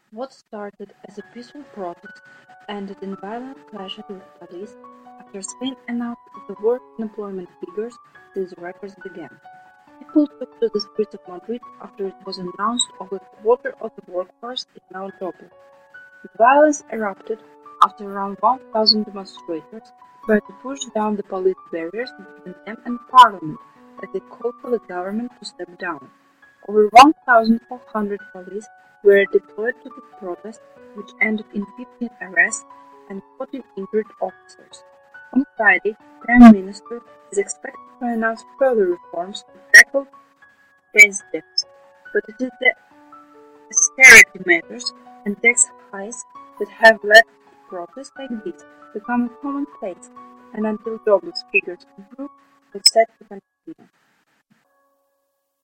What started as a peaceful protest ended in violent clashes with police after Spain announced the worst unemployment figures since records began. People took to the streets of Madrid after it was announced over a quarter of the workforce is now jobless. The violence erupted after around 1,000 demonstrators tried to push down the police barriers between them and Parliament as they called for the government to step down. Over 1,400 police were deployed to the protest, which ended in 15 arrests and 14 injured officers. On Friday, the Prime Minister is expected to announce further reforms to tackle Spain's debts, but it is the austerity measures and tax hikes that have led protests like this become a commonplace, and until jobless figures improve, it's set to continue.